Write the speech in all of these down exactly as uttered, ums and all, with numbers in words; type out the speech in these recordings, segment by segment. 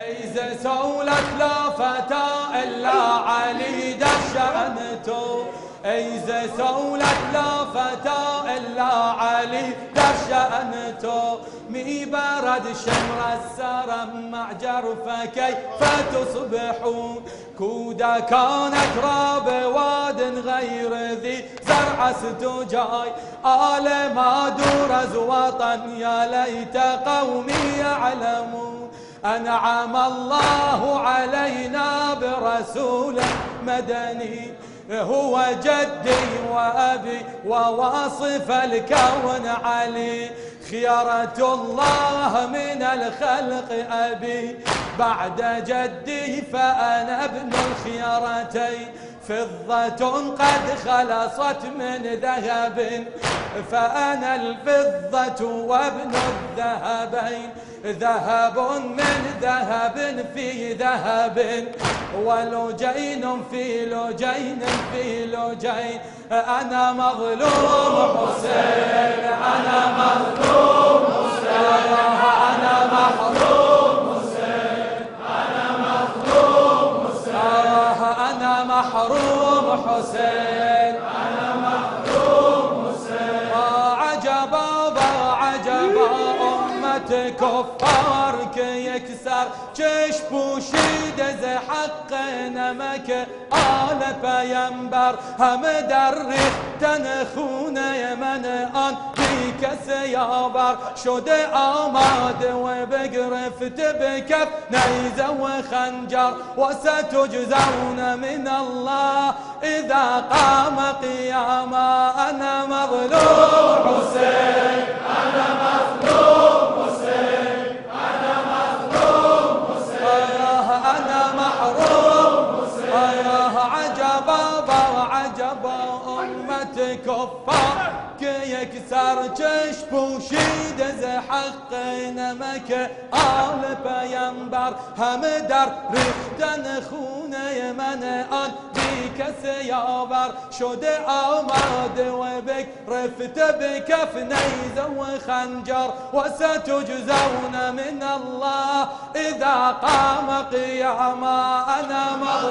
إذا سولت لا فتى إلا علي دشأنته، إذا سولت لا فتى إلا علي دشأنته، مي برد شمر السرم مع جرفه كيف تصبحون، كودا كانت راب واد غير ذي زرع ستجاي، آل ما درز وطن يا ليت قومي يعلمون، أنعم الله علينا برسول مدني هو جدي وأبي وواصف الكون علي، خيرة الله من الخلق أبي بعد جدي فأنا ابن الخيرتين، فضة قد خلصت من ذهب فأنا الفضة وابن الذهبين، ذهب من ذهب في ذهب ولجين في لجين في لجين، أنا مظلوم حسين أنا مظلوم حسين أنا محروم حسين أنا مظلوم حسين أنا محروم حسين أنا محروم حسين، عجبا عجبا أمة كفار يكسر چش پوشیده ز حق نمک آل پیمبر، همه در ریختن خونه من آن بی کس یاور، شده آماده و بگرفت به کف نیزه و خنجر، و ستجزون من الله اذا قام قیاما، انا مظلوم حسین انا مظلوم حسین انا مظلوم حسین انا محروم حسین، عجبا عجبا امت کفار که یک سر چشم پوشیده ز حق نمک آل پیمبر، همه در ریختن خونه من آن بی کس یاور، شده آماده و بگرفته به کف نیزه و خنجر، و ستجزون من الله اذا قام قیاما، انا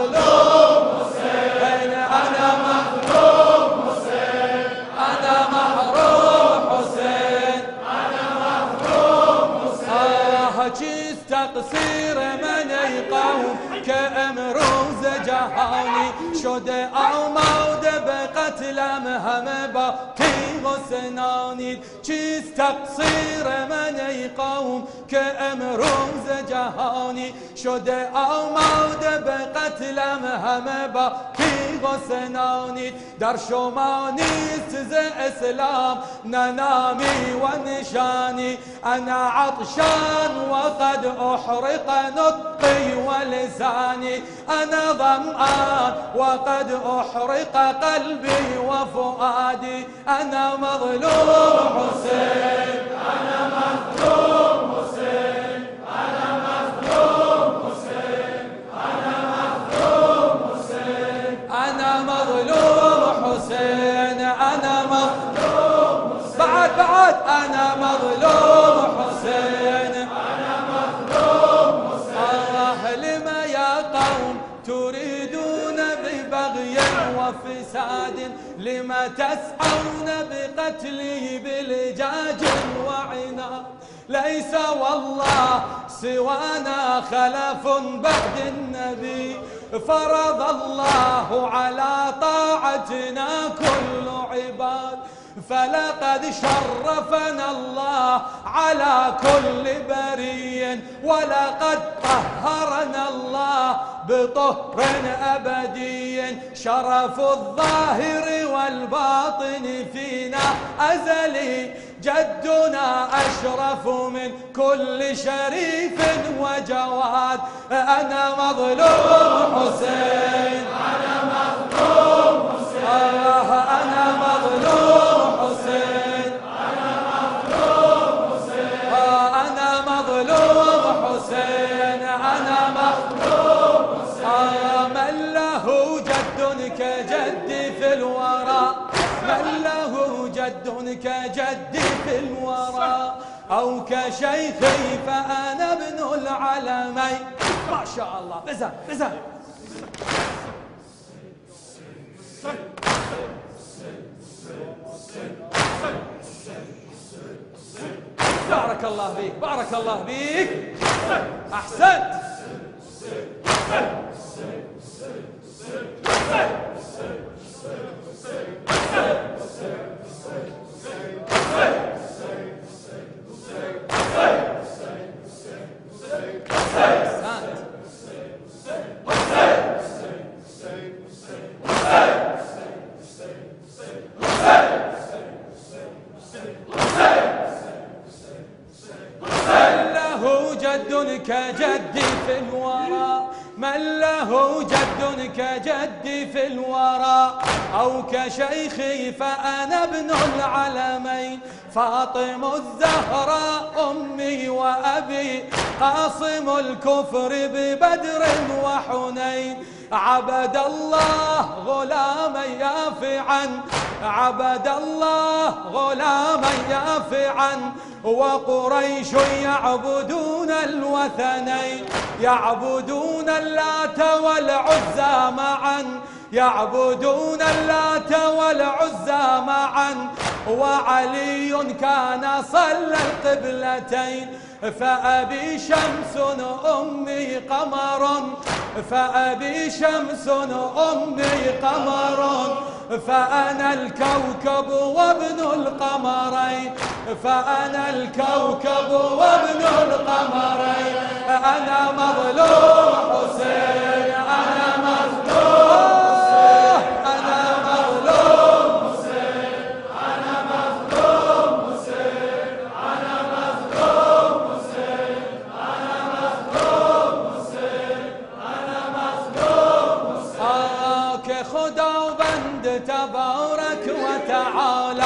مظلوم حسین انا مظلوم حسین انا محروم حسین انا محروم حسین، چیست تقصیر من ای قوم که امروز جهانی شده آماده به قتلم همه با تیغ و سنانید، چیست تقصیر من ای قوم که امروز جهانی شده آماده به قتلم همه با تیغ و سنانید، در شما نیست ز اسلام نه نامی و نشانی، انا عطشان وقد احرق نطقي ولساني، انا ظمآن وقد احرق قلبي وفؤادي، انا مظلوم حسين انا مظلوم حسين انا مظلوم حسين انا مظلوم حسين انا مظلوم حسين انا مظلوم حسين، بعد بعد انا مظلوم حسين انا مظلوم حسين، آه لما يا قوم تريدون ببغي وفساد، لما تسعون بقتله بلجاج وعناد، ليس والله سوانا خلف بعد النبي، فرض الله على طاعتنا كل عباد، فلقد شرفنا الله على كل بري، ولقد طهرنا الله بطهر أبدي، شرف الظاهر والباطن فينا أزلي، جدنا أشرف من كل شريف وجواد، أنا مظلوم حسين أنا مظلوم حسين أنا مظلوم حسين أنا مظلوم حسين أنا مظلوم حسين أنا مظلوم حسين، من له جد كجدي في الورى، من له جد كجدي في الورى، أو كشيخي فأنا ابن العلمين، ما شاء الله بزن بزن. بارك الله بيك بارك الله بيك أحسنت. كجدي في الورى، من له جد كجدي في الورى، أو كشيخي فأنا ابن العلمين، فاطم الزهراء أمي وأبي، قاصم الكفر ببدر وحنين، عبد الله غلاما يافعا، عبد الله غلاما يافعا، وقريش يعبدون الوثنين، يعبدون اللات والعزى معا، يعبدون اللات والعزى معا، وعلي كان صلى القبلتين، فأبي شمس أمي قمر، فأبي شمس أمي قمر، فأنا الكوكب وابن القمرين، فأنا الكوكب وابن القمرين، أنا مظلوم حسين، أنا مظلوم حسين، أنا مظلوم حسين، أنا مظلوم حسين، أنا مظلوم حسين، أنا مظلوم حسين، أنا مظلوم حسين. که خدا بند تبارک و تعالی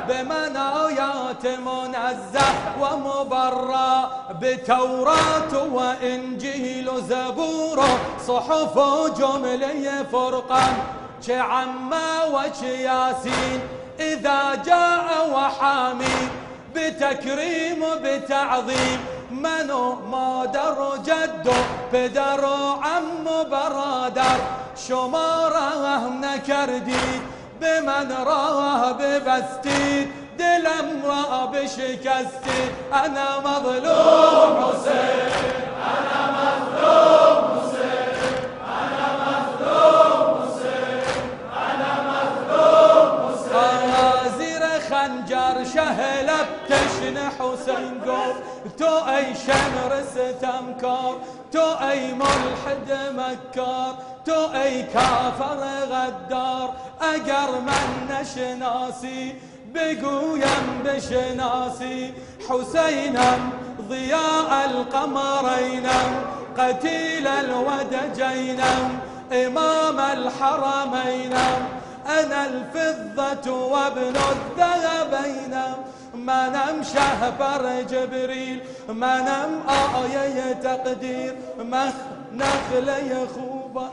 بمنايات منزه ومبرى، بتوراة وإنجيل زبور صحف جملة فرقان، چه عما وچه ياسين إذا جاء وحامي، بتكريم وبتعظيم منو مادر جد پدر و عم و برادر، شما راه نکردید به من راه ببستید، دلم را بشکستید، انا مظلوم حسین، انا مظلوم حسین، انا مظلوم حسین، انا مظلوم حسین. زیر خنجر شهلب تشن حسین گفت تو ای شمر ستمکار، تو ای ملحد مکار، تو ای کافر غدار، اگر من نشناسی بگویم بشناسی، حسینم ضیاء القمرینم، قتیل الودجینم، امام الحرمینم، انا الفضة وابن الذهبینم، منم شهبر جبریل، منم آیه تقدیر، من نخله خوبا.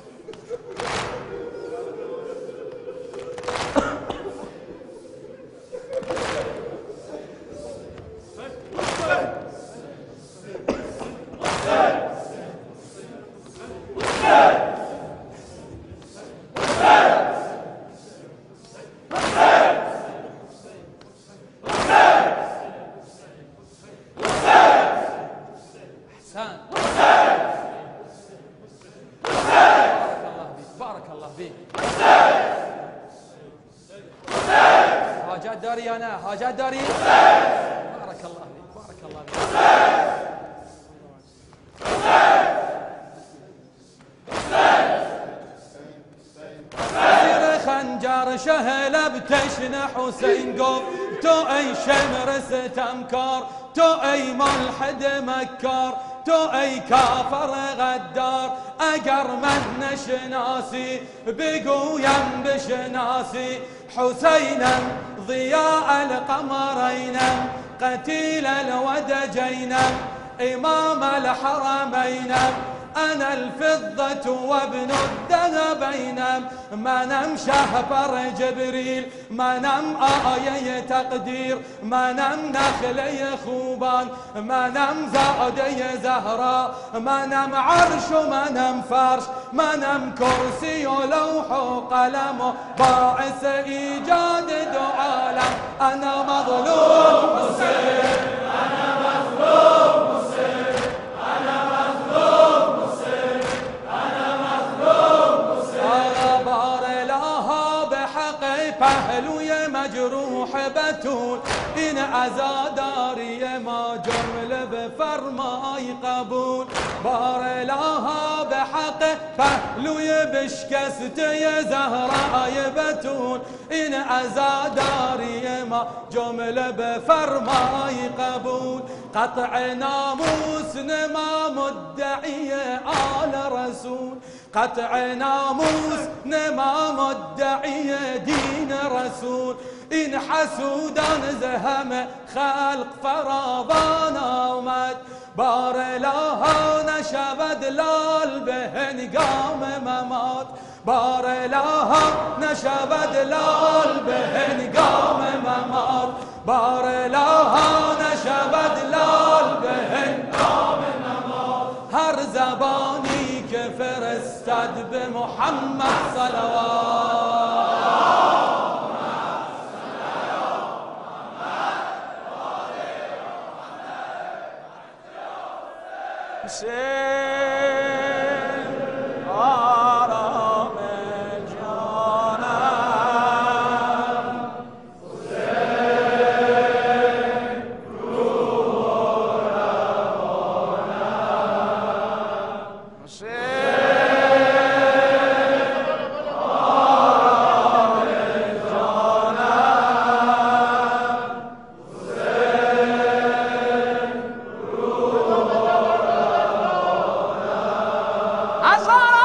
حاجات داري أنا حاجات داري. بارك الله فيك بارك الله فيك. خنجر شهل بتشن حسين قوم، تو أي شمر ستمكار، تو أي ملحد مكار، تو أي كافر غدار، اگر من نشناسی بگویم بشناسی، حسینم ضیاء القمرینم، قتیل الودجینم، امام الحرمینم، أنا الفضة وابن الذهبين ما نم شهبر جبريل ما نم آية تقدير ما نم نخلي خوبان ما نم زادي زهراء ما نم عرش ما نم فرش ما نم كرسي ولوح وقلم باعث إيجاد دو عالم أنا مظلوم حسين أنا مظلوم حسين أنا مظلوم حسين أنا مظلوم حسين بار لها بحق پهلوی مجروح بتول این عزاداری ما جمله بفرمای قبول بار لها بحق پهلوی بشکسته زهرای بتول این عزاداری ما جمله بفرمای قبول قطع ناموس نما مدعی آل رسول قطع ناموس نما مدعی دین رسول این حسودان زهم خلق فراوان آمد بار لاها نشود لال به هنگام ممات بار لاها نشود لال به هنگام ممات بار لاها نشود لال به هنگام ممات هر زبانی که فرستد به محمد صلوات حسین آرام جانم حسین روح روانم حسین آرام جانم حسین